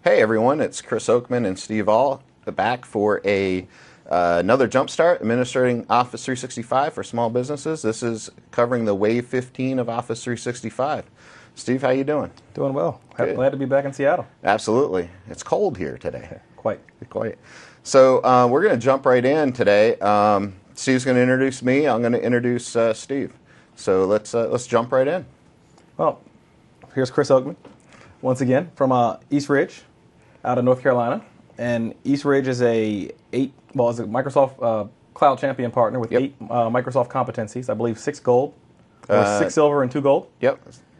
Hey everyone, it's Chris Oakman and Steve All back for another Jumpstart administering Office 365 for small businesses. This is covering the Wave 15 of Office 365. Steve, how you doing? Doing well. Good. Glad to be back in Seattle. Absolutely. It's cold here today. Quite. So we're going to jump right in today. Steve's going to introduce me. I'm going to introduce Steve. So let's jump right in. Well, here's Chris Oakman once again from East Ridge, out of North Carolina. And East Ridge is is a Microsoft Cloud Champion partner with 8 Microsoft competencies. I believe 6 gold, or 6 silver and 2 gold. Yep.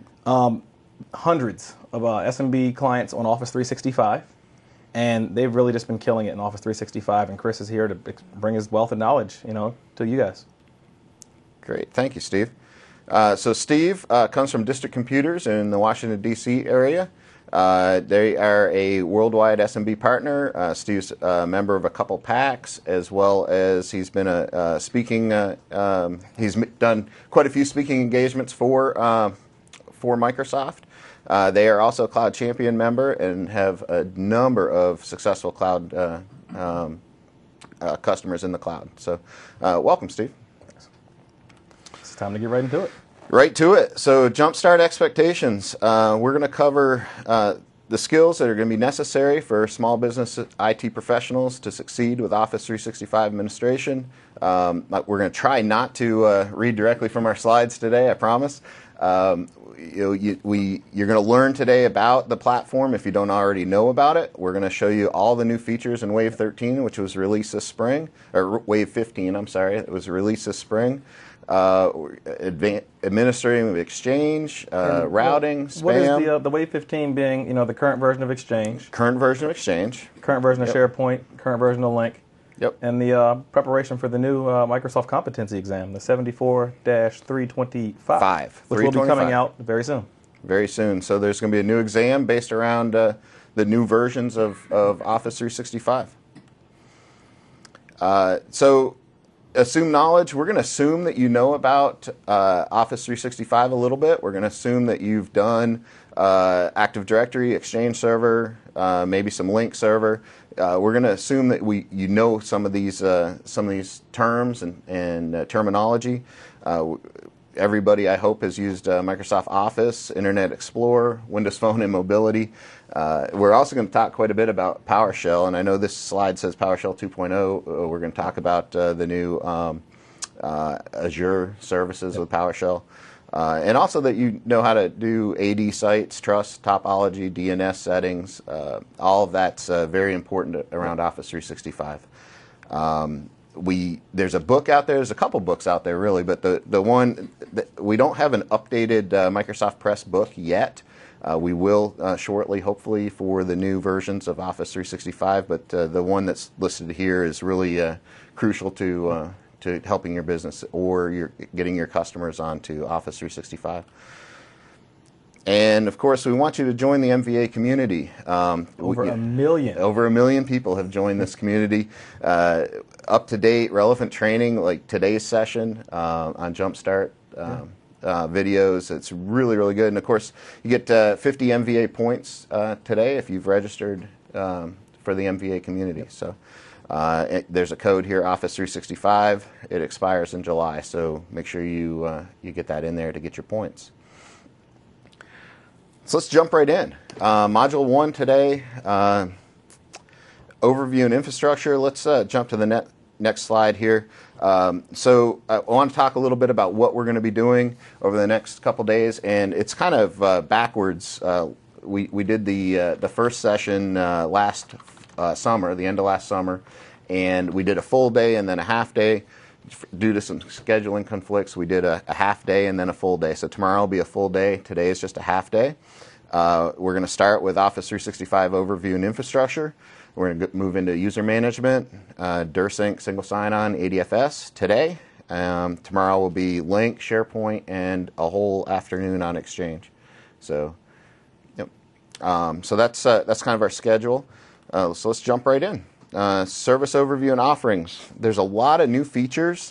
Hundreds of SMB clients on Office 365. And they've really just been killing it in Office 365. And Chris is here to bring his wealth of knowledge, to you guys. Great. Thank you, Steve. So Steve comes from District Computers in the Washington, D.C. area. They are a worldwide SMB partner. Steve's a member of a couple PACs, as well as he's been a speaking. He's done quite a few speaking engagements for Microsoft. They are also a Cloud Champion member and have a number of successful cloud customers in the cloud. So welcome, Steve. It's time to get right into it. Right to it. So Jumpstart expectations. We're going to cover the skills that are going to be necessary for small business IT professionals to succeed with Office 365 administration. We're going to try not to read directly from our slides today, I promise. You're going to learn today about the platform if you don't already know about it. We're going to show you all the new features in Wave 13, which was released this spring, or Wave 15, I'm sorry, it was released this spring. Administrating of Exchange, routing, spam. What is the Wave 15 being, the current version of Exchange? Current version of Exchange. Current version of SharePoint, current version of Lync. Yep. And the preparation for the new Microsoft Competency Exam, the 74-325, which will be coming out very soon. Very soon. So there's going to be a new exam based around the new versions of Office 365. So assume knowledge. We're going to assume that you know about Office 365 a little bit. We're going to assume that you've done Active Directory, Exchange Server, maybe some Lync Server. We're going to assume that you know some of these terms and terminology. Everybody, I hope, has used Microsoft Office, Internet Explorer, Windows Phone, and mobility. We're also going to talk quite a bit about PowerShell, and I know this slide says PowerShell 2.0. We're going to talk about the new Azure services with PowerShell. And also that you know how to do AD sites, trust, topology, DNS settings. All of that's very important around Office 365. There's a book out there. There's a couple books out there, really, but the one we don't have an updated Microsoft Press book yet. We will shortly, hopefully, for the new versions of Office 365. But the one that's listed here is really crucial to helping your business or getting your customers onto Office 365. And, of course, we want you to join the MVA community. Over a million. Over 1 million people have joined this community. Up-to-date, relevant training, like today's session on Jumpstart videos. It's really, really good. And, of course, you get 50 MVA points today if you've registered for the MVA community. So there's a code here, Office 365. It expires in July, so make sure you get that in there to get your points. So let's jump right in. Module 1 today, overview and infrastructure. Let's jump to the next slide here. So I want to talk a little bit about what we're going to be doing over the next couple days, and it's kind of backwards. We did the first session last summer, the end of last summer, and we did a full day and then a half day. Due to some scheduling conflicts, we did a half day and then a full day. So tomorrow will be a full day. Today is just a half day. We're going to start with Office 365 overview and infrastructure. We're going to move into user management, DirSync, single sign-on, ADFS today. Tomorrow will be Lync, SharePoint, and a whole afternoon on Exchange. So, yep. So that's kind of our schedule. So let's jump right in. Service overview and offerings. There's a lot of new features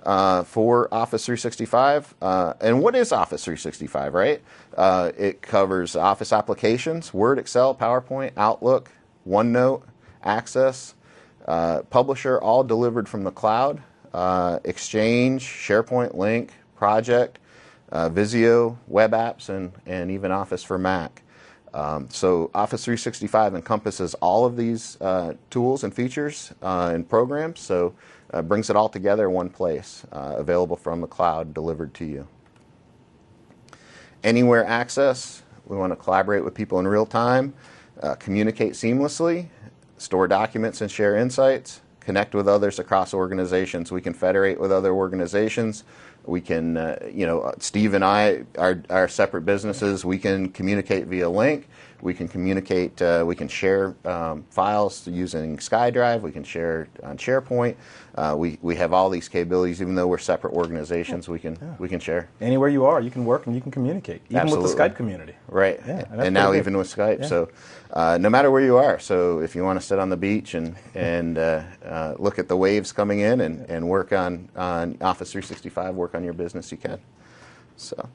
for Office 365. And what is Office 365, right? It covers Office applications, Word, Excel, PowerPoint, Outlook, OneNote, Access, Publisher, all delivered from the cloud, Exchange, SharePoint, Lync, Project, Visio, web apps, and even Office for Mac. So Office 365 encompasses all of these tools and features and programs, so brings it all together in one place, available from the cloud, delivered to you. Anywhere access, we want to collaborate with people in real time, communicate seamlessly, store documents and share insights, connect with others across organizations. We can federate with other organizations. We can, Steve and I are separate businesses. We can communicate via Lync. We can communicate, we can share files using SkyDrive. We can share on SharePoint. We have all these capabilities, even though we're separate organizations. We can share. Anywhere you are, you can work and you can communicate, even Absolutely. with the Skype community. Right, Yeah, and now good. even with Skype. Yeah. So no matter where you are, so if you want to sit on the beach and look at the waves coming in and work on Office 365, work on your business, you can. So.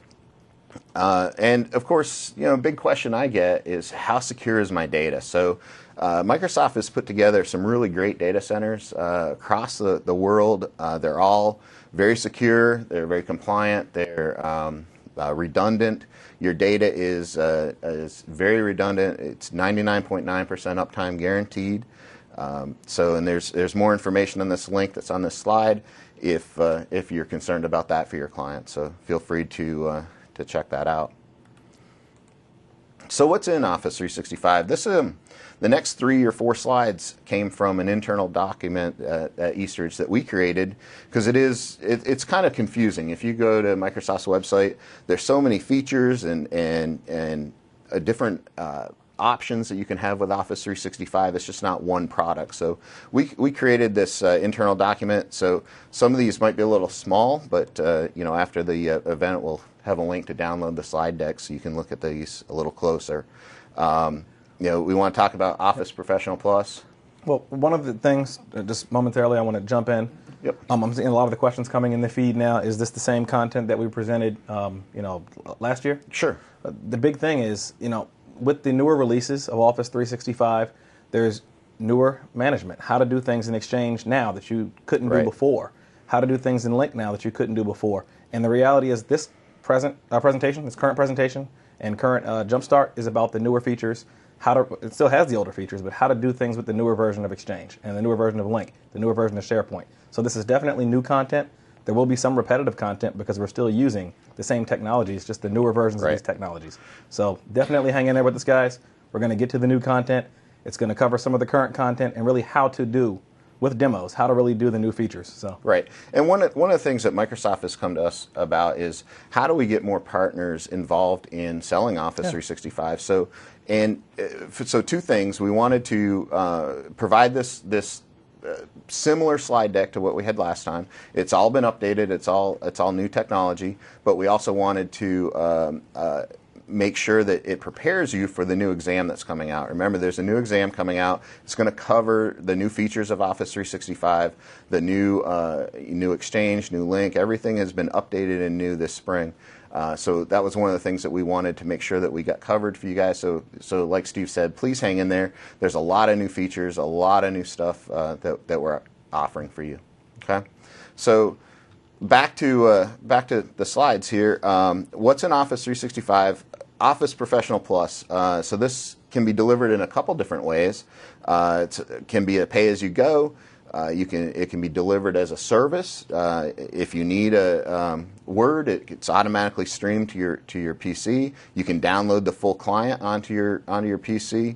And of course, a big question I get is how secure is my data? So Microsoft has put together some really great data centers across the world. They're all very secure. They're very compliant. They're redundant. Your data is very redundant. It's 99.9% uptime guaranteed. And there's more information on this link that's on this slide if you're concerned about that for your client. So feel free to check that out. So what's in Office 365? The next 3 or 4 slides came from an internal document at Eastridge that we created, because it's kind of confusing. If you go to Microsoft's website, there's so many features and different options that you can have with Office 365. It's just not one product. So we created this internal document. So some of these might be a little small, but after the event, we'll have a link to download the slide deck so you can look at these a little closer. We want to talk about Office Professional Plus. Well, one of the things, just momentarily, I want to jump in. Yep. I'm seeing a lot of the questions coming in the feed now. Is this the same content that we presented, last year? Sure. The big thing is, with the newer releases of Office 365, there's newer management. How to do things in Exchange now that you couldn't do Right. before. How to do things in Lync now that you couldn't do before. And the reality is this current presentation, and current Jumpstart is about the newer features. It still has the older features, but how to do things with the newer version of Exchange and the newer version of Lync, the newer version of SharePoint. So this is definitely new content. There will be some repetitive content because we're still using the same technologies, just the newer versions Right. of these technologies. So definitely hang in there with us, guys. We're going to get to the new content. It's going to cover some of the current content and really how to do, with demos, how to really do the new features. So Right. And one of the things that Microsoft has come to us about is how do we get more partners involved in selling Office 365? So 2 things. We wanted to provide this similar slide deck to what we had last time. It's all been updated. It's all new technology. But we also wanted to make sure that it prepares you for the new exam that's coming out. Remember, there's a new exam coming out. It's going to cover the new features of Office 365, the new Exchange, new Lync. Everything has been updated and new this spring. So that was one of the things that we wanted to make sure that we got covered for you guys. So like Steve said, please hang in there. There's a lot of new features, a lot of new stuff that we're offering for you. Okay, so back to the slides here. What's in Office 365? Office Professional Plus. So this can be delivered in a couple different ways. It can be a pay-as-you-go. It can be delivered as a service. If you need a Word, it's automatically streamed to your PC. You can download the full client onto your PC.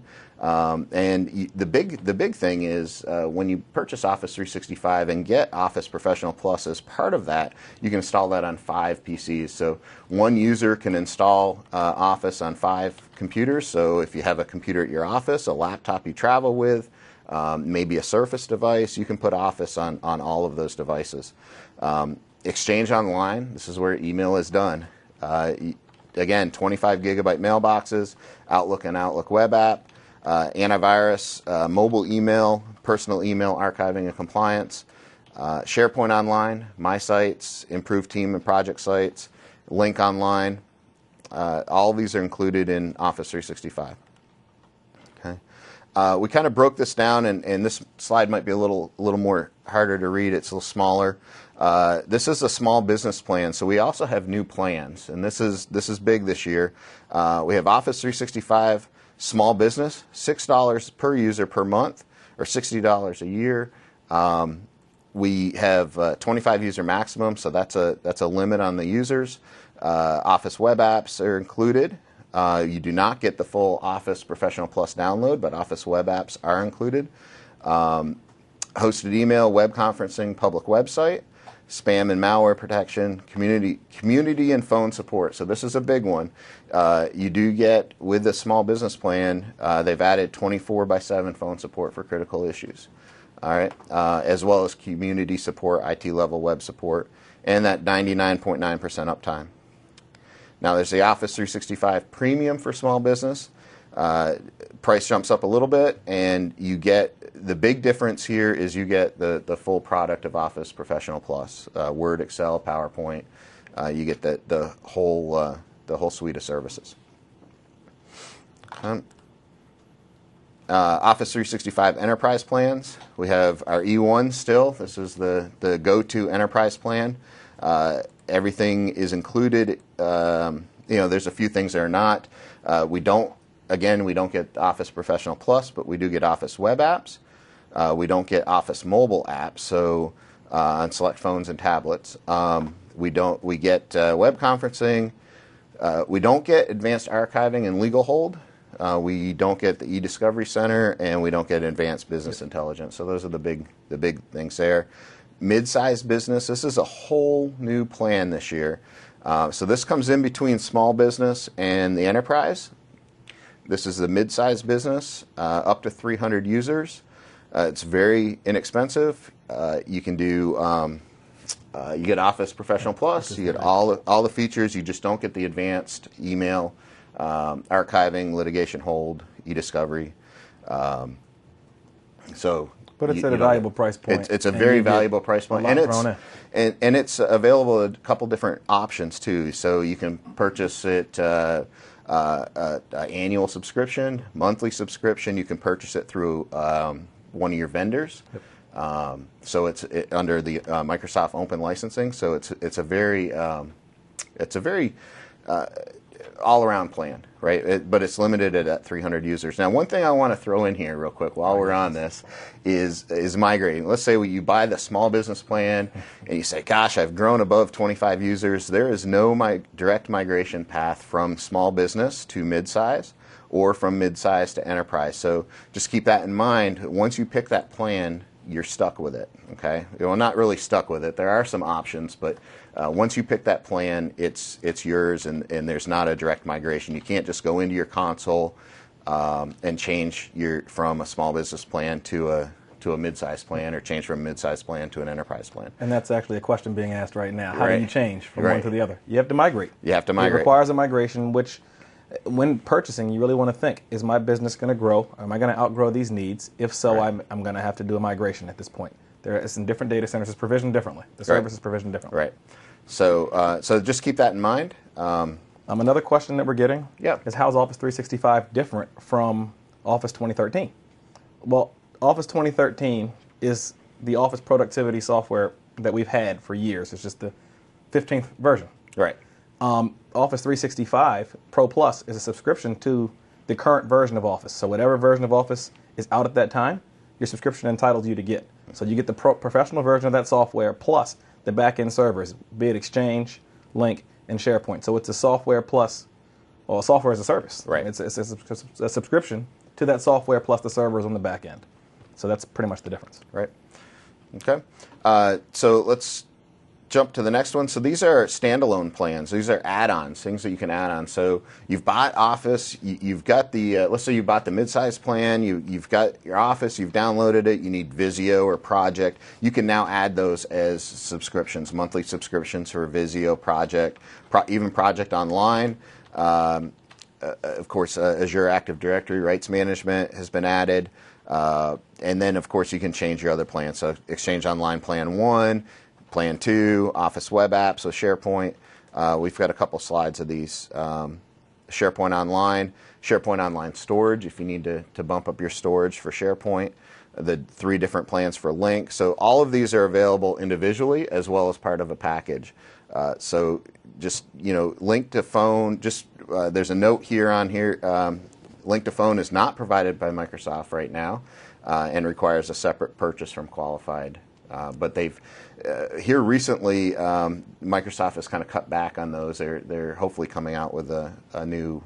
The big thing is when you purchase Office 365 and get Office Professional Plus as part of that, you can install that on 5 PCs. So one user can install Office on 5 computers. So if you have a computer at your office, a laptop you travel with, maybe a Surface device, you can put Office on all of those devices. Exchange Online, this is where email is done. Again, 25 gigabyte mailboxes, Outlook and Outlook web app, antivirus, mobile email, personal email archiving and compliance, SharePoint Online, My Sites, Improved Team and Project Sites, Lync Online. All of these are included in Office 365. Okay. We kind of broke this down, and this slide might be a little more harder to read. It's a little smaller. This is a small business plan, so we also have new plans, and this is big this year. We have Office 365 Small Business, $6 per user per month, or $60 a year. We have 25 user maximum, so that's a limit on the users. Office web apps are included. You do not get the full Office Professional Plus download, but Office web apps are included. Hosted email, web conferencing, public website, spam and malware protection, community and phone support. So this is a big one. You do get, with the small business plan, they've added 24/7 phone support for critical issues. All right, as well as community support, IT level web support, and that 99.9% uptime. Now there's the Office 365 Premium for small business. Price jumps up a little bit, and you get, the big difference here is you get the full product of Office Professional Plus, Word, Excel, PowerPoint. You get the whole suite of services. Office 365 Enterprise plans. We have our E1 still. This is the go-to enterprise plan. Everything is included. There's a few things that are not. We don't get Office Professional Plus, but we do get Office web apps. We don't get Office mobile apps, so on select phones and tablets. We get web conferencing. We don't get advanced archiving and legal hold. We don't get the e-discovery center, and we don't get advanced business intelligence. So those are the big things there. Mid-sized business. This is a whole new plan this year. So this comes in between small business and the enterprise. This is the mid-sized business, up to 300 users. It's very inexpensive. You can do. You get Office Professional Plus. You get all the features. You just don't get the advanced email, archiving, litigation hold, e-discovery. But it's at a valuable price point. It's a very valuable price point, and it's available at a couple different options too. So you can purchase it annual subscription, monthly subscription. You can purchase it through one of your vendors. Yep. So it's under the Microsoft Open licensing. So it's a very all-around plan, right? But it's limited at 300 users. Now, one thing I want to throw in here real quick while we're on this is migrating. Let's say you buy the small business plan and you say, gosh, I've grown above 25 users. There is no direct migration path from small business to mid-size or from mid-size to enterprise. So just keep that in mind. Once you pick that plan, you're stuck with it, okay? Well, not really stuck with it. There are some options, but once you pick that plan, it's yours, and there's not a direct migration. You can't just go into your console and change from a small business plan to a mid-size plan, or change from a mid-size plan to an enterprise plan. And that's actually a question being asked right now. How do you change from one to the other? You have to migrate. You have to migrate. It requires a migration, which, when purchasing, you really want to think, is my business going to grow? Am I going to outgrow these needs? If so, I'm going to have to do a migration at this point. It's in different data centers. It's provisioned differently. The service is provisioned differently. Right. So just keep that in mind. Another question that we're getting is, how is Office 365 different from Office 2013? Well, Office 2013 is the office productivity software that we've had for years. It's just the 15th version. Right. Office 365 Pro Plus is a subscription to the current version of Office. So whatever version of Office is out at that time, your subscription entitles you to get. So you get the professional version of that software plus the back-end servers, be it Exchange, Lync, and SharePoint. So it's a software plus, well, software as a service. Right. It's a subscription to that software plus the servers on the back end. So that's pretty much the difference. Right. Okay. So let's jump to the next one. So these are standalone plans. These are add-ons, things that you can add on. So you've bought Office, you've got the, let's say you bought the mid-size plan, you've got your Office, you've downloaded it, you need Visio or Project. You can now add those as subscriptions, monthly subscriptions for Visio, Project, even Project Online. Of course, Azure Active Directory rights management has been added. And then, of course, you can change your other plans. So Exchange Online Plan 1, Plan 2, Office Web Apps with SharePoint. We've got a couple slides of these. SharePoint Online Storage, if you need to bump up your storage for SharePoint, the 3 different plans for Lync. So all of these are available individually as well as part of a package. So just, Lync to Phone, there's a note here on here. Lync to Phone is not provided by Microsoft right now and requires a separate purchase from Qualified. But they've here recently, Microsoft has kind of cut back on those. They're hopefully coming out with a new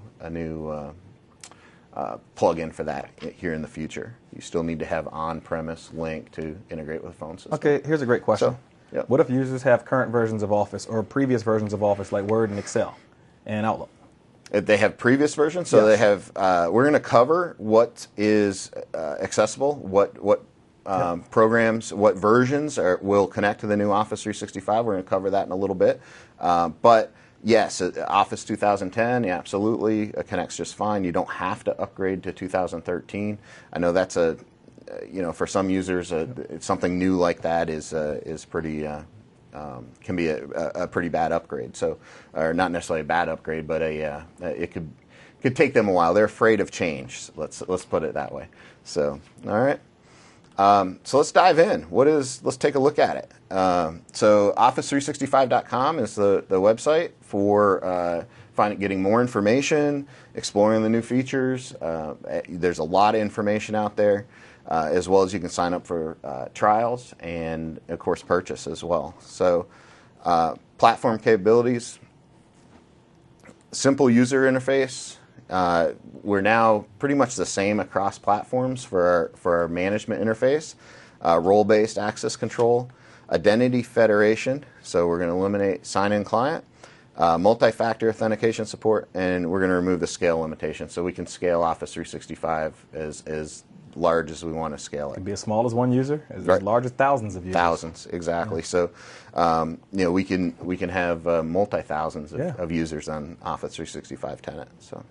plug-in for that here in the future. You still need to have on-premise Lync to integrate with the phone system. Okay, here's a great question. Yep. What if users have current versions of Office or previous versions of Office like Word and Excel and Outlook? If they have previous versions, so Yes. they have. We're going to cover what is accessible, what programs, what versions will connect to the new Office 365. We're going to cover that in a little bit. But yes, Office 2010, yeah, absolutely, connects just fine. You don't have to upgrade to 2013. I know that's for some users, something new like that is pretty. Can be a pretty bad upgrade. So, or not necessarily a bad upgrade, but it could take them a while. They're afraid of change. Let's put it that way. So, all right. So let's dive in. Let's take a look at it. So Office365.com is the website for getting more information, exploring the new features. There's a lot of information out there, as well as you can sign up for trials and, of course, purchase as well. So platform capabilities, simple user interface. We're now pretty much the same across platforms for our management interface. Role-based access control, identity federation, so we're going to eliminate sign-in client, multi-factor authentication support, and we're going to remove the scale limitation, so we can scale Office 365 as large as we want to scale it. It can be as small as one user, as Right. large as thousands of users. Thousands, exactly. So, we can have multi-thousands of users on Office 365 tenant.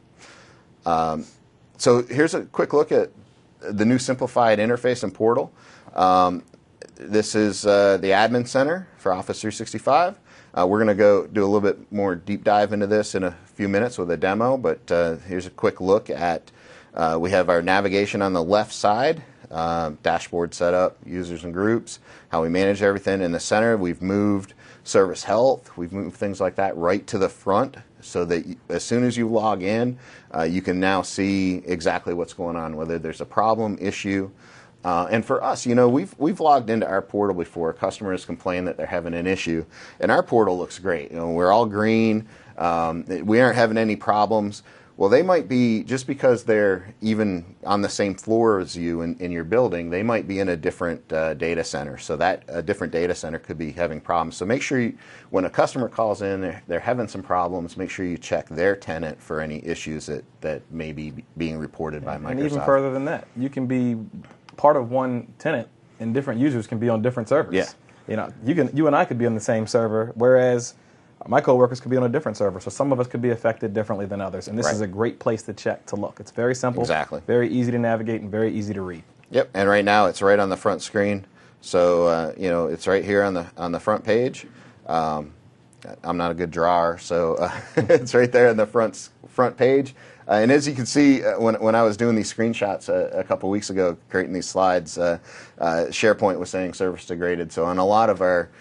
So here's a quick look at the new simplified interface and portal. This is the admin center for Office 365. We're going to go do a little bit more deep dive into this in a few minutes with a demo, but here's a quick look at, we have our navigation on the left side, dashboard setup, users and groups, how we manage everything. In the center, we've moved service health, we've moved things like that right to the front, so that as soon as you log in, you can now see exactly what's going on, whether there's a problem, issue. And for us, we've logged into our portal before. Customers complain that they're having an issue, and our portal looks great. We're all green. We aren't having any problems. Well, they might be, just because they're even on the same floor as you in your building, they might be in a different data center. So that a different data center could be having problems. So make sure when a customer calls in, they're having some problems, make sure you check their tenant for any issues that may be being reported by Microsoft. And even further than that, you can be part of one tenant and different users can be on different servers. Yeah. You and I could be on the same server, whereas my coworkers could be on a different server, so some of us could be affected differently than others, and this Right. is a great place to look. It's very simple, Exactly. very easy to navigate, and very easy to read. Yep, and right now it's right on the front screen, so it's right here on the front page. I'm not a good drawer, so it's right there on the front page. And as you can see, when I was doing these screenshots a couple weeks ago, creating these slides, SharePoint was saying service degraded. So on a lot of our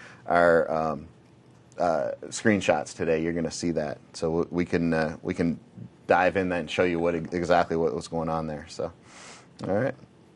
screenshots today, you're going to see that. So we can dive in that and show you exactly what was going on there. So, all right.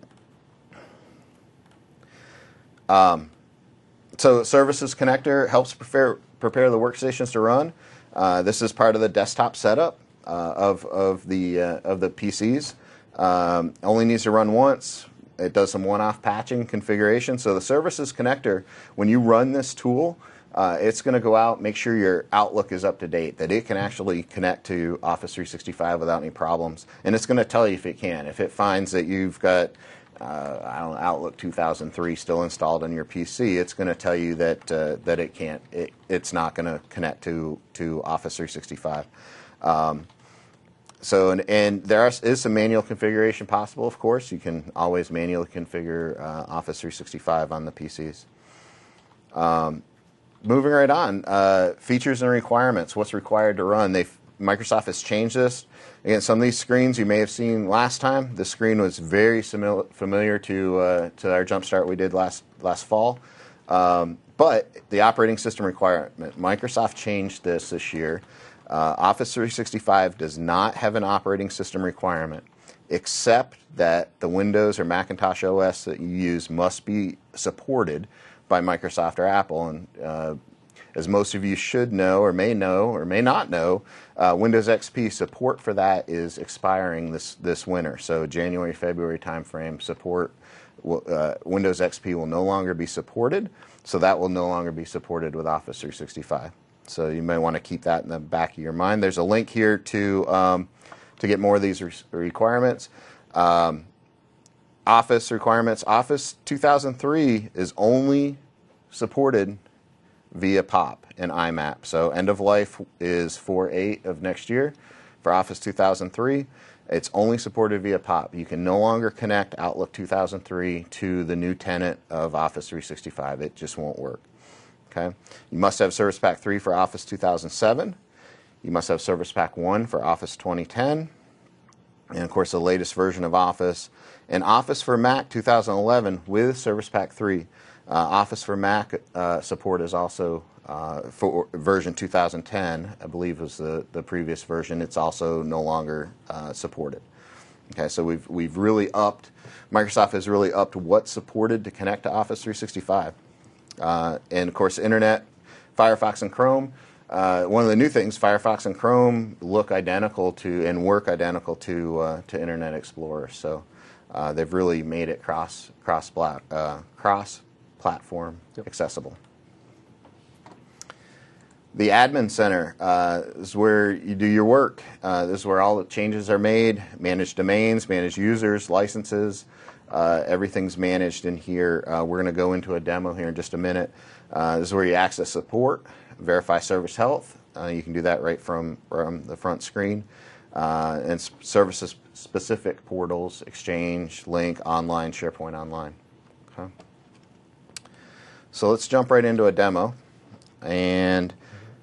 So Services Connector helps prepare the workstations to run. This is part of the desktop setup of the PCs. Only needs to run once. It does some one-off patching configuration. So the Services Connector, when you run this tool, it's going to go out, make sure your Outlook is up to date, that it can actually connect to Office 365 without any problems. And it's going to tell you if it can. If it finds that you've got Outlook 2003 still installed on your PC, it's going to tell you that it can't. It's not going to connect to Office 365. and there is some manual configuration possible, of course. You can always manually configure Office 365 on the PCs. Moving right on, features and requirements, what's required to run. Microsoft has changed this. Again, some of these screens you may have seen last time. The screen was very familiar to our Jumpstart we did last fall. But the operating system requirement, Microsoft changed this year. Office 365 does not have an operating system requirement, except that the Windows or Macintosh OS that you use must be supported by Microsoft or Apple. And as most of you should know or may not know, Windows XP support for that is expiring this winter. So January, February timeframe support, Windows XP will no longer be supported. So that will no longer be supported with Office 365. So you may want to keep that in the back of your mind. There's a link here to get more of these requirements. Office requirements. Office 2003 is only supported via POP and IMAP. So end of life is 4/8 of next year for Office 2003. It's only supported via POP. You can no longer connect Outlook 2003 to the new tenant of Office 365. It just won't work. Okay. You must have Service Pack 3 for Office 2007. You must have Service Pack 1 for Office 2010. And of course, the latest version of Office. And Office for Mac 2011 with Service Pack 3. Office for Mac support is also for version 2010, I believe was the previous version. It's also no longer supported. Okay, so we've really upped, Microsoft has really upped what's supported to connect to Office 365. And of course, Internet, Firefox and Chrome. One of the new things, Firefox and Chrome look identical to and work identical to Internet Explorer. So they've really made it cross-platform accessible. The Admin Center is where you do your work. This is where all the changes are made, manage domains, manage users, licenses. Everything's managed in here. We're going to go into a demo here in just a minute. This is where you access support, verify service health. You can do that right from the front screen. And services-specific portals, Exchange, Lync, Online, SharePoint Online. Okay. So let's jump right into a demo. And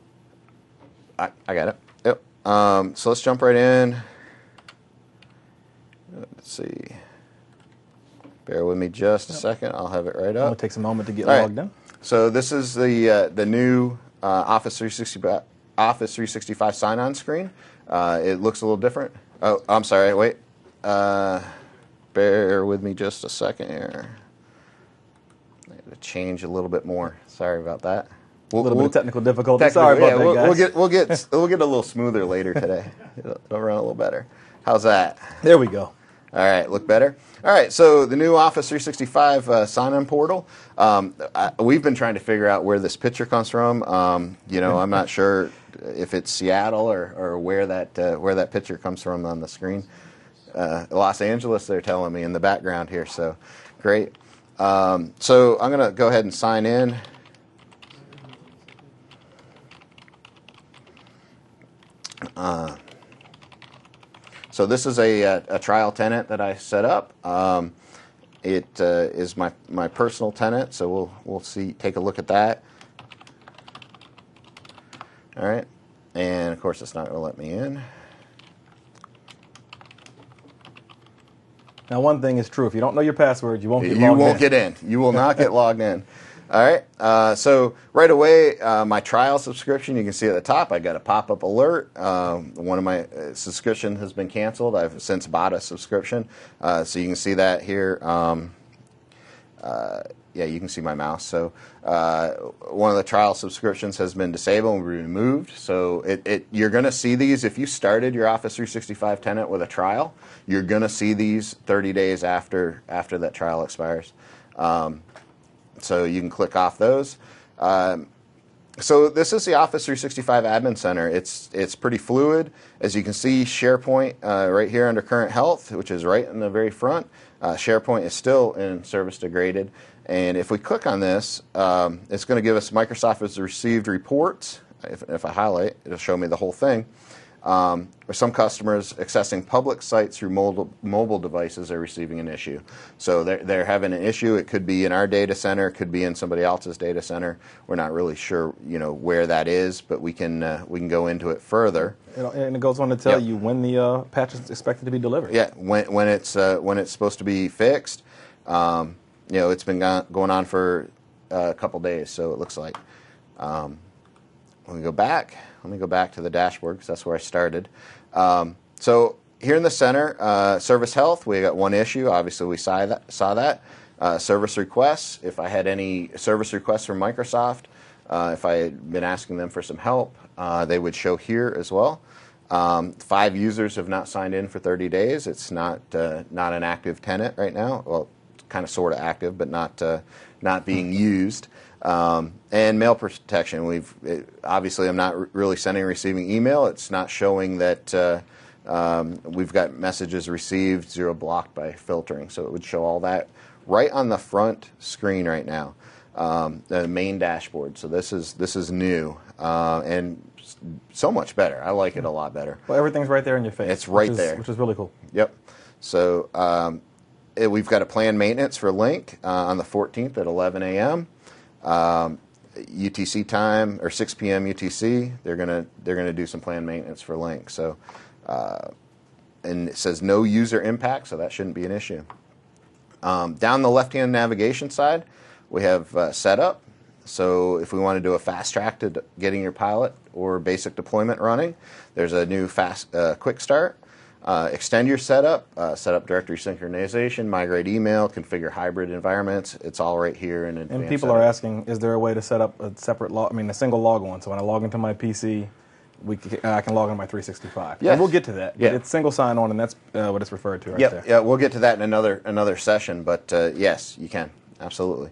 I got it. Yep. So let's jump right in. Let's see. Bear with me just a second. I'll have it right up. It takes a moment to get All logged right. in. So this is the new Office 365 sign-on screen. It looks a little different. Oh, I'm sorry. Wait. Bear with me just a second here. I have to change a little bit more. Sorry about that. A little bit of technical difficulty. Sorry about that, guys. We'll get a little smoother later today. It'll run a little better. How's that? There we go. All right, look better? All right, so the new Office 365 sign-in portal, we've been trying to figure out where this picture comes from. I'm not sure if it's Seattle or where that picture comes from on the screen. Los Angeles, they're telling me in the background here, so great. So I'm going to go ahead and sign in. So this is a trial tenant that I set up. It is my personal tenant, so we'll take a look at that. All right, and of course it's not going to let me in. Now, one thing is true: if you don't know your password, you won't get logged in. You won't get in. You will not get logged in. All right. So right away, my trial subscription, you can see at the top, I got a pop-up alert. One of my subscription has been canceled. I've since bought a subscription. So you can see that here. Yeah, you can see my mouse. So one of the trial subscriptions has been disabled and removed. So you're going to see these. If you started your Office 365 tenant with a trial, you're going to see these 30 days after that trial expires. So you can click off those. So this is the Office 365 Admin Center. It's pretty fluid. As you can see, SharePoint right here under Current Health, which is right in the very front. SharePoint is still in service degraded. And if we click on this, it's going to give us Microsoft has received reports. If I highlight, it'll show me the whole thing. or some customers accessing public sites through mobile devices are receiving an issue. So they're having an issue. It could be in our data center, it could be in somebody else's data center. We're not really sure, where that is, but we can go into it further. And it goes on to tell you when the patch is expected to be delivered. Yeah, when it's supposed to be fixed. It's been going on for a couple days, so it looks like. Let me go back to the dashboard because that's where I started. So here in the center, service health, we got one issue. Obviously, we saw that. Service requests, if I had any service requests from Microsoft, if I had been asking them for some help, they would show here as well. 5 users have not signed in for 30 days. It's not an active tenant right now. Well, kind of sort of active, but not being used. And mail protection. Obviously, I'm not really sending and receiving email. It's not showing that we've got messages received, 0 blocked by filtering. So it would show all that right on the front screen right now, the main dashboard. So this is new and so much better. I like it a lot better. Well, everything's right there in your face. It's right there, which is really cool. Yep. So we've got a planned maintenance for Link on the 14th at 11 a.m. UTC time, or 6 p.m. UTC. They're gonna do some planned maintenance for Link. So, and it says no user impact, so that shouldn't be an issue. Down the left-hand navigation side, we have setup. So if we want to do a fast track to getting your pilot or basic deployment running, there's a new fast quick start. Extend your setup, set up directory synchronization, migrate email, configure hybrid environments. It's all right here in advanced. And people are asking, is there a way to set up a separate a single log on? So when I log into my PC, I can log into my 365. Yes. And we'll get to that. Yeah. It's single sign-on, and that's what it's referred to right there. Yeah, we'll get to that in another session, but yes, you can. Absolutely.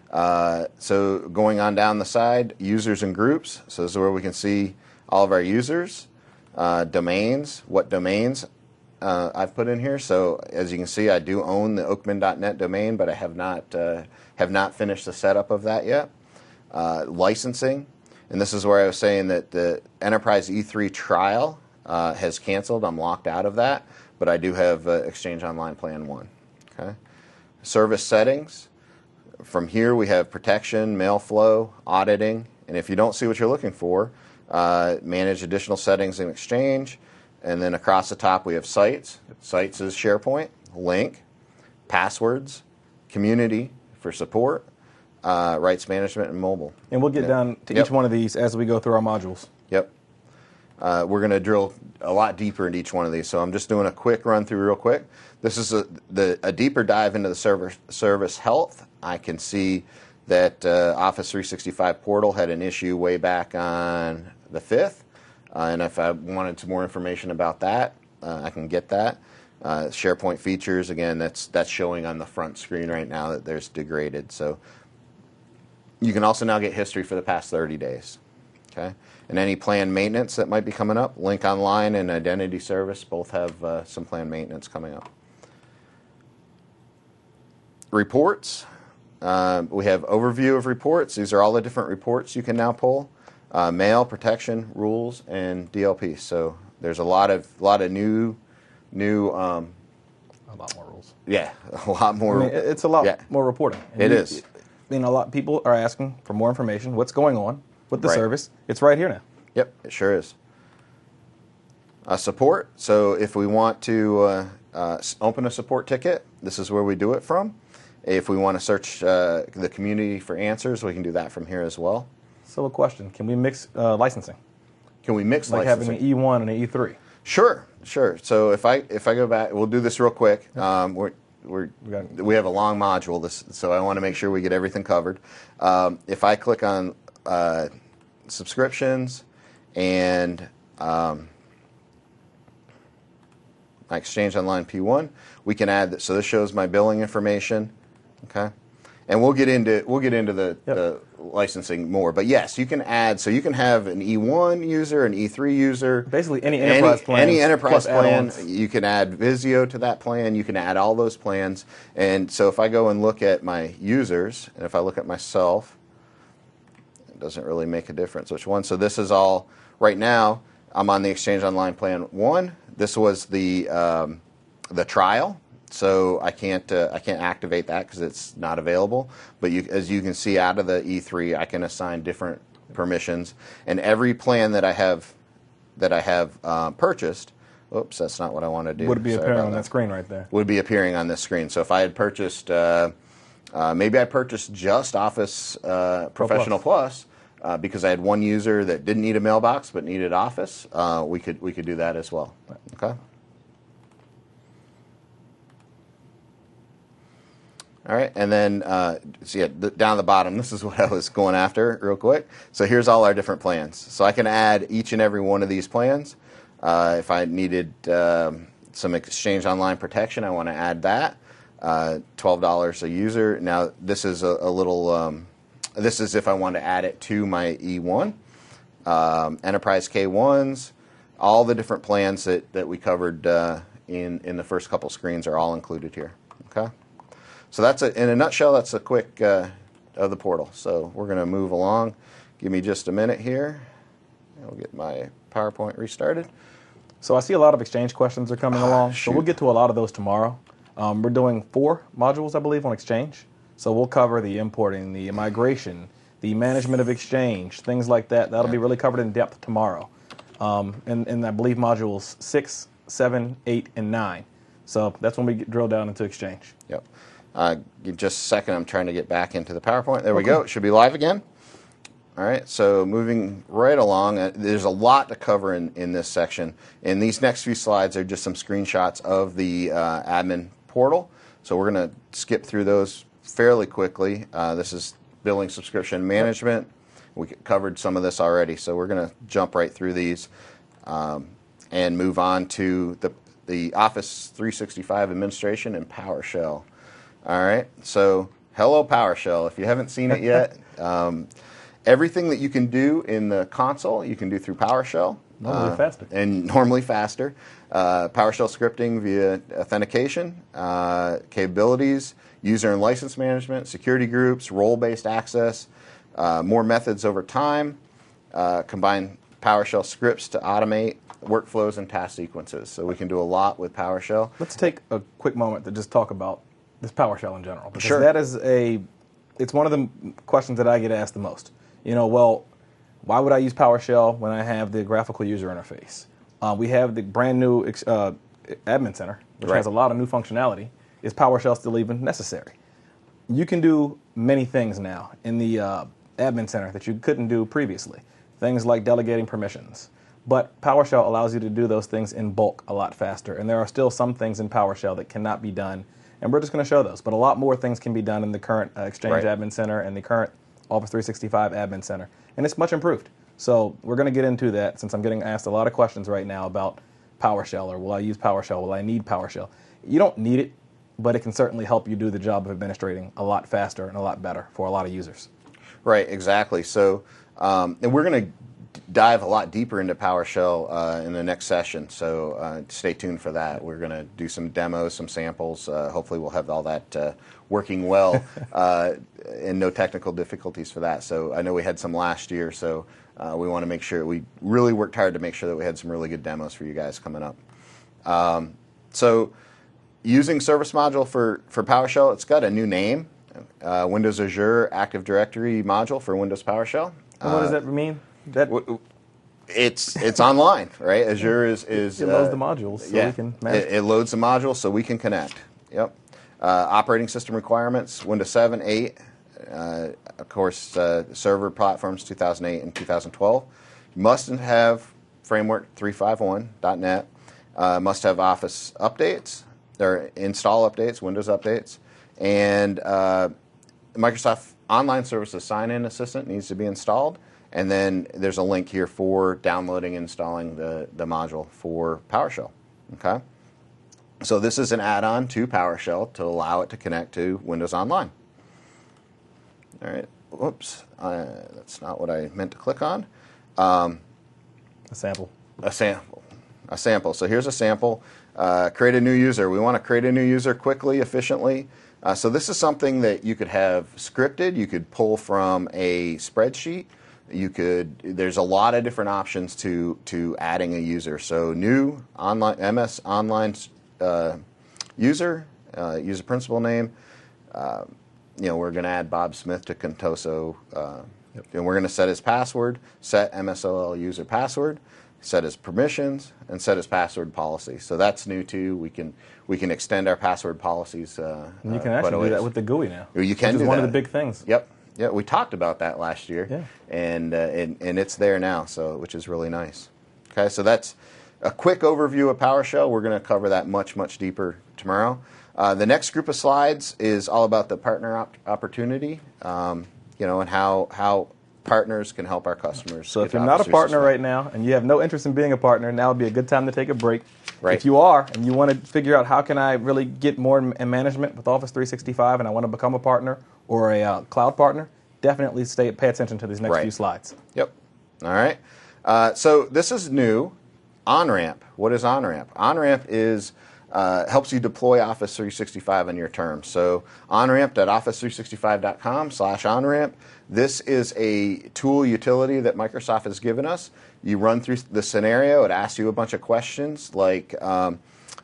So going on down the side, users and groups. So this is where we can see all of our users, domains, what domains I've put in here. So as you can see, I do own the oakman.net domain, but I have not finished the setup of that yet. Licensing, and this is where I was saying that the Enterprise E3 trial has canceled. I'm locked out of that, but I do have Exchange Online Plan 1. Okay. Service settings. From here we have protection, mail flow, auditing, and if you don't see what you're looking for, manage additional settings in Exchange. And then across the top we have sites. Sites is SharePoint, Link, passwords, community for support, rights management, and mobile. And we'll get down to each one of these as we go through our modules. Yep. We're going to drill a lot deeper into each one of these. So I'm just doing a quick run through real quick. This is a deeper dive into the service health. I can see that Office 365 portal had an issue way back on the 5th. And if I wanted some more information about that, I can get that. SharePoint features, again, that's showing on the front screen right now that there's degraded. So you can also now get history for the past 30 days. Okay, and any planned maintenance that might be coming up. Link Online and Identity Service both have some planned maintenance coming up. Reports. We have overview of reports. These are all the different reports you can now pull. Mail, protection, rules, and DLP. So there's a lot of new. A lot more rules. Yeah, a lot more. I mean, it's a lot more reporting. And it is. A lot of people are asking for more information. What's going on with the Right. service? It's right here now. Yep, it sure is. Support. So if we want to open a support ticket, this is where we do it from. If we want to search the community for answers, we can do that from here as well. So a question, can we mix licensing? Can we mix like licensing? Like having an E1 and an E3? Sure. So if I go back, we'll do this real quick. We have a long module, so I want to make sure we get everything covered. If I click on subscriptions and Exchange Online P1, we can add. So this shows my billing information. Okay. And we'll get into the licensing more. But yes, you can add. So you can have an E1 user, an E3 user. Basically any enterprise plan. Any enterprise plan. You can add Visio to that plan. You can add all those plans. And so if I go and look at my users, and if I look at myself, it doesn't really make a difference which one. So this is all, right now, I'm on the Exchange Online Plan 1. This was the trial, so I can't activate that because it's not available. But as you can see out of the E3, I can assign different permissions, and every plan that I have purchased. Oops, that's not what I want to do. Would it be appearing on that screen right there? Would be appearing on this screen. So if I had purchased, maybe I purchased just Office Professional Plus. Because I had one user that didn't need a mailbox but needed Office, we could do that as well. Okay. All right, and then down at the bottom, this is what I was going after real quick. So here's all our different plans. So I can add each and every one of these plans. If I needed some Exchange Online protection, I want to add that. $12 a user. Now this is a little. This is if I want to add it to my E1. Enterprise K1s, all the different plans that we covered in the first couple screens are all included here. Okay, so that's in a nutshell. That's a quick of the portal. So we're going to move along. Give me just a minute here. I'll get my PowerPoint restarted. So I see a lot of Exchange questions are coming along. Shoot. So we'll get to a lot of those tomorrow. We're doing 4 modules, I believe, on Exchange. So we'll cover the importing, the migration, the management of Exchange, things like that. That'll be really covered in depth tomorrow. And I believe modules 6, 7, 8, and 9. So that's when we drill down into Exchange. Yep. Just a second. I'm trying to get back into the PowerPoint. There we go. It should be live again. All right. So moving right along, there's a lot to cover in this section. And these next few slides are just some screenshots of the admin portal. So we're going to skip through those fairly quickly. This is billing subscription management. We covered some of this already, so we're going to jump right through these and move on to the Office 365 administration and PowerShell. All right, so hello PowerShell. If you haven't seen it yet, everything that you can do in the console, you can do through PowerShell. Normally faster. And normally faster. PowerShell scripting via authentication, capabilities, user and license management, security groups, role-based access, more methods over time, combine PowerShell scripts to automate workflows and task sequences. So we can do a lot with PowerShell. Let's take a quick moment to just talk about this PowerShell in general. Because Sure. that is it's one of the questions that I get asked the most. Well, why would I use PowerShell when I have the graphical user interface? We have the brand new Admin Center, which has a lot of new functionality. Is PowerShell still even necessary? You can do many things now in the Admin Center that you couldn't do previously. Things like delegating permissions. But PowerShell allows you to do those things in bulk a lot faster. And there are still some things in PowerShell that cannot be done. And we're just going to show those. But a lot more things can be done in the current Exchange Admin Center and the current Office 365 Admin Center. And it's much improved. So we're going to get into that since I'm getting asked a lot of questions right now about PowerShell, or will I use PowerShell? Will I need PowerShell? You don't need it, but it can certainly help you do the job of administrating a lot faster and a lot better for a lot of users. Right, exactly. So, and we're going to dive a lot deeper into PowerShell in the next session, so stay tuned for that. We're going to do some demos, some samples. Hopefully we'll have all that working well and no technical difficulties for that. So I know we had some last year, so we want to make sure, we really worked hard to make sure that we had some really good demos for you guys coming up. So using Service Module for PowerShell, it's got a new name, Windows Azure Active Directory Module for Windows PowerShell. And what does that mean? It's online, right? Azure is it loads the modules so we can manage. It loads the modules so we can connect. Yep. Operating system requirements: Windows 7, 8, of course, server platforms 2008 and 2012. Must have framework 351.NET. Must have Office updates, or install updates, Windows updates, and Microsoft Online Services Sign-In Assistant needs to be installed. And then there's a link here for downloading and installing the module for PowerShell. Okay? So this is an add-on to PowerShell to allow it to connect to Windows Online. All right. Whoops. That's not what I meant to click on. A sample. A sample. So here's a sample. Create a new user. We want to create a new user quickly, efficiently. So this is something that you could have scripted. You could pull from a spreadsheet. There's a lot of different options to adding a user. So new online MS online user, user principal name. We're going to add Bob Smith to Contoso, and we're going to set his password, set MSOL user password, set his permissions, and set his password policy. So that's new too. We can extend our password policies. And you can actually do that with the GUI now. You can which do is one that. of the big things. Yep. Yeah, we talked about that last year. Yeah. And it's there now, so which is really nice. Okay, so that's a quick overview of PowerShell. We're going to cover that much deeper tomorrow. The next group of slides is all about the partner opportunity, and how partners can help our customers. So if you're not a partner right now and you have no interest in being a partner, now would be a good time to take a break. Right. If you are and you want to figure out how can I really get more in management with Office 365 and I want to become a partner or a cloud partner, definitely pay attention to these next few slides. Yep. All right. So this is new. OnRamp. What is OnRamp? OnRamp is helps you deploy Office 365 on your terms. So onramp.office365.com/onramp. This is a tool utility that Microsoft has given us. You run through the scenario. It asks you a bunch of questions like, how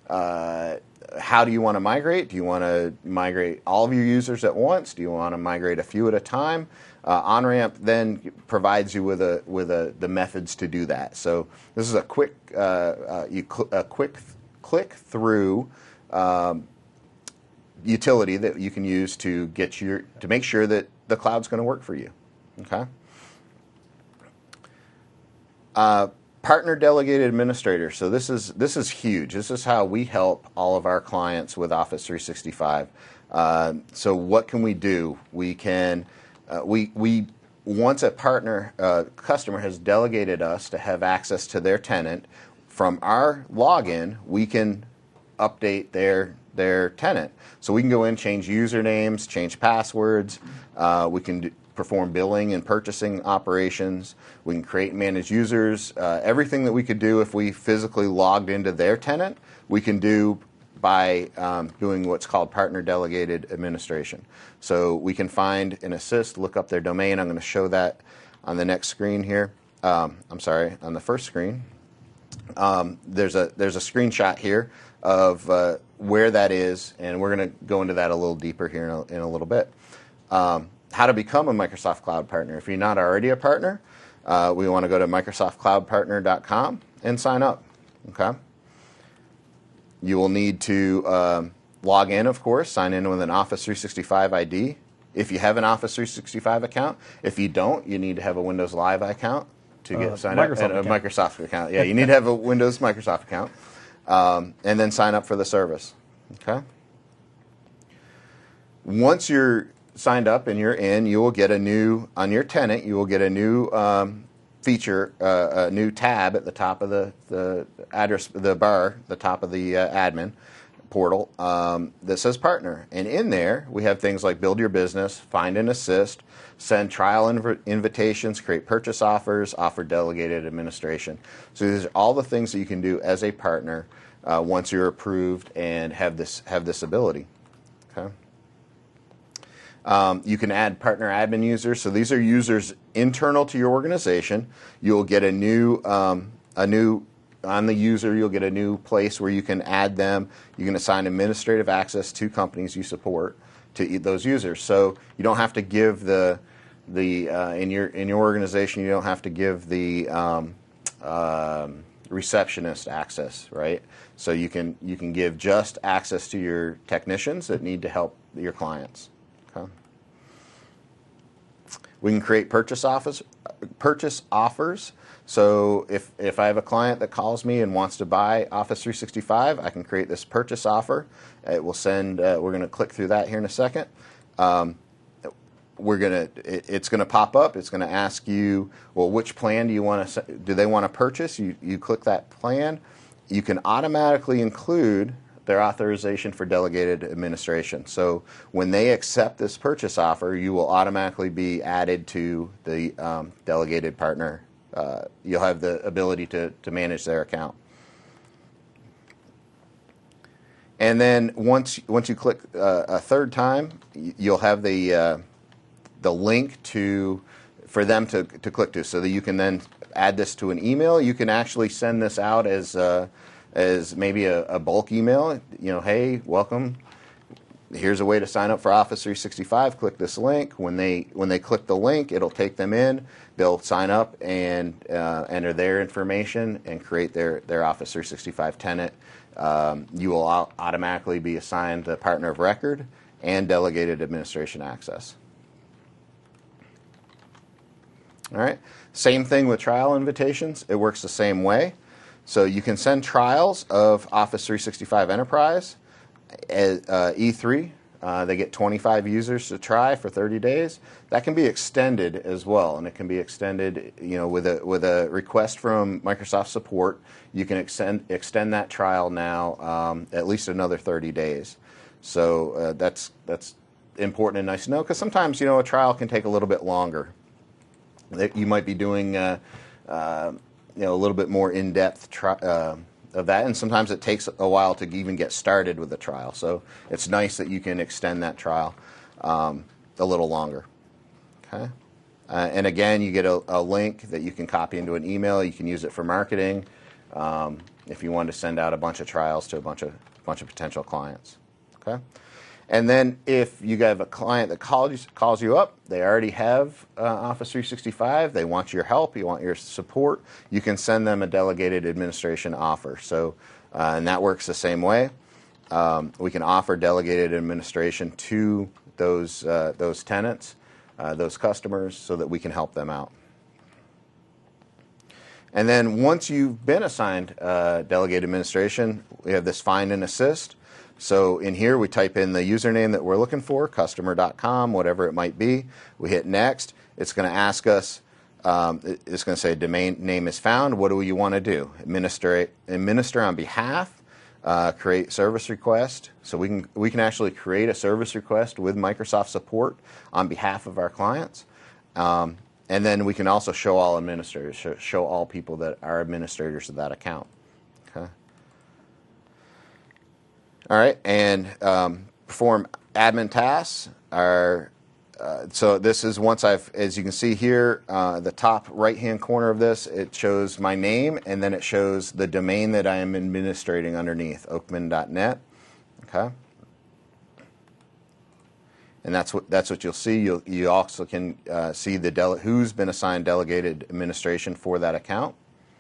do you want to migrate? Do you want to migrate all of your users at once? Do you want to migrate a few at a time? OnRamp then provides you with the methods to do that. So this is a quick click through utility that you can use to make sure that the cloud's going to work for you. Okay. Partner delegated administrator. So this is huge. This is how we help all of our clients with Office 365. So what can we do? We can once a customer has delegated us to have access to their tenant, from our login, we can update their tenant. So we can go in, change usernames, change passwords. We can perform billing and purchasing operations. We can create and manage users. Everything that we could do if we physically logged into their tenant, we can do by doing what's called partner delegated administration. So we can find and assist, look up their domain. I'm going to show that on the next screen here. On the first screen. There's a screenshot here of where that is, and we're going to go into that a little deeper here in a little bit. How to become a Microsoft Cloud partner. If you're not already a partner, we want to go to microsoftcloudpartner.com and sign up. Okay. You will need to log in, of course, sign in with an Office 365 ID. If you have an Office 365 account, if you don't, you need to have a Windows Live account to get signed up, and a Microsoft account. Yeah, you need to have a Windows Microsoft account, and then sign up for the service. Okay. Once you're signed up and you're in, you will get on your tenant, you will get a new feature, a new tab at the top of the address, the bar, the top of the admin portal that says partner. And in there, we have things like build your business, find and assist, send trial invitations, create purchase offers, offer delegated administration. So these are all the things that you can do as a partner once you're approved and have this ability. Okay. You can add partner admin users. So these are users internal to your organization. You'll get a new on the user, you'll get a new place where you can add them. You can assign administrative access to companies you support to those users. So you don't have to give in your organization, you don't have to give the receptionist access, right? So you can give just access to your technicians that need to help your clients. Okay. We can create purchase offers. So if I have a client that calls me and wants to buy Office 365, I can create this purchase offer. It will send. We're going to click through that here in a second. It's going to pop up. It's going to ask you, well, which plan do they want to purchase? You click that plan. You can automatically include their authorization for delegated administration. So when they accept this purchase offer, you will automatically be added to the delegated partner. You'll have the ability to manage their account. And then once you click a third time, you'll have the link to for them to click to, so that you can then add this to an email. You can actually send this out as maybe a bulk email. Hey, welcome. Here's a way to sign up for Office 365. Click this link. When they click the link, it'll take them in. They'll sign up and enter their information and create their Office 365 tenant. You will automatically be assigned a partner of record and delegated administration access. All right. Same thing with trial invitations. It works the same way. So you can send trials of Office 365 Enterprise. E3, they get 25 users to try for 30 days. That can be extended as well, and it can be extended, with a request from Microsoft support. You can extend that trial now at least another 30 days. So that's important and nice to know, because sometimes a trial can take a little bit longer. You might be doing a little bit more in-depth of that, and sometimes it takes a while to even get started with the trial. So it's nice that you can extend that trial a little longer. Okay, and again, you get a link that you can copy into an email. You can use it for marketing if you want to send out a bunch of trials to a bunch of potential clients. Okay. And then if you have a client that calls you up, they already have Office 365, they want your help, you want your support, you can send them a delegated administration offer. So, and that works the same way. We can offer delegated administration to those tenants, those customers, so that we can help them out. And then once you've been assigned delegated administration, we have this find and assist. So in here, we type in the username that we're looking for, customer.com, whatever it might be. We hit next. It's going to ask us, it's going to say domain name is found. What do you want to do? Administer on behalf, create service request. So we can actually create a service request with Microsoft support on behalf of our clients. And then we can also show all administrators, show all people that are administrators of that account. Okay. All right, and perform admin tasks. So this is once as you can see here, the top right-hand corner of this, it shows my name, and then it shows the domain that I am administrating underneath, oakman.net. Okay, and that's what you'll see. You also can see who's been assigned delegated administration for that account,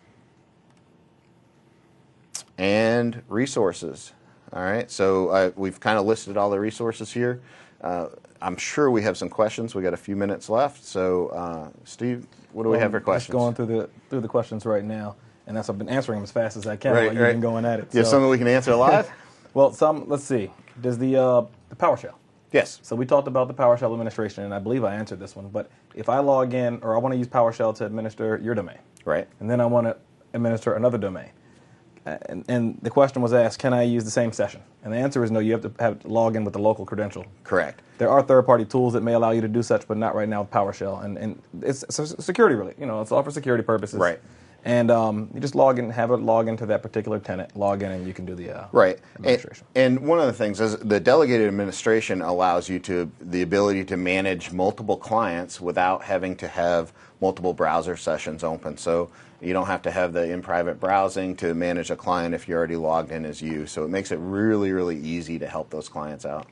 and resources. All right, so we've kind of listed all the resources here. I'm sure we have some questions. We got a few minutes left. So, Steve, what do we have for questions? Just going through the questions right now, and I've been answering them as fast as I can while you've been going at it. You have something we can answer live? Well, let's see. Does the PowerShell? Yes. So we talked about the PowerShell administration, and I believe I answered this one. But if I log in, or I want to use PowerShell to administer your domain, right, and then I want to administer another domain. And the question was asked, can I use the same session? And the answer is no, you have to log in with the local credential. Correct. There are third-party tools that may allow you to do such, but not right now with PowerShell. And it's security, really. It's all for security purposes. Right. And you just log in, have it log into that particular tenant, log in, and you can do the administration. And one of the things is the delegated administration allows you the ability to manage multiple clients without having to have multiple browser sessions open. So you don't have to have the in-private browsing to manage a client if you're already logged in as you. So it makes it really, really easy to help those clients out.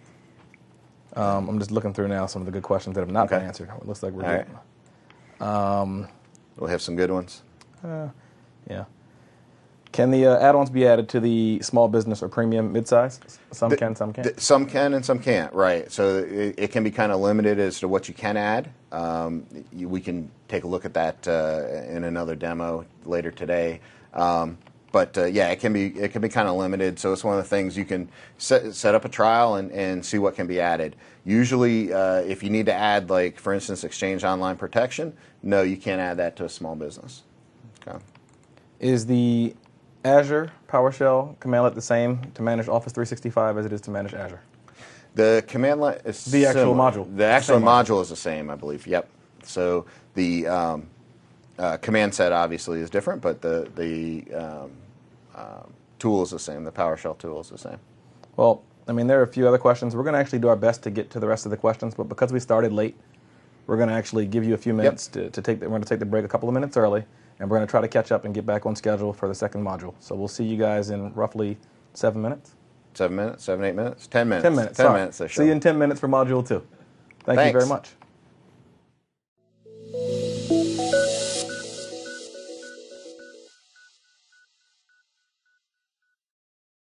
I'm just looking through now some of the good questions that have not been answered. It looks like we're good. Right. We'll have some good ones. Yeah. Can the add-ons be added to the small business or premium midsize? Some can, some can't. Some can and some can't, right. So it can be kind of limited as to what you can add. We can take a look at that in another demo later today. But it can be kind of limited. So it's one of the things you can set up a trial and see what can be added. Usually, if you need to add, like for instance, Exchange Online Protection, no, you can't add that to a small business. Okay. Is the Azure PowerShell commandlet the same to manage Office 365 as it is to manage Azure? The commandlet is the actual module. The actual module is the same, I believe. Yep. So the command set obviously is different, but the tool is the same. The PowerShell tool is the same. Well, I mean, there are a few other questions. We're going to actually do our best to get to the rest of the questions, but because we started late, we're going to actually give you a few minutes to take. We're going to take the break a couple of minutes early, and we're going to try to catch up and get back on schedule for the second module. So we'll see you guys in roughly 7 minutes. 7 minutes, 7, 8 minutes, 10 minutes. 10 minutes. 10 sorry. minutes. See you in 10 minutes for module 2. Thank you very much.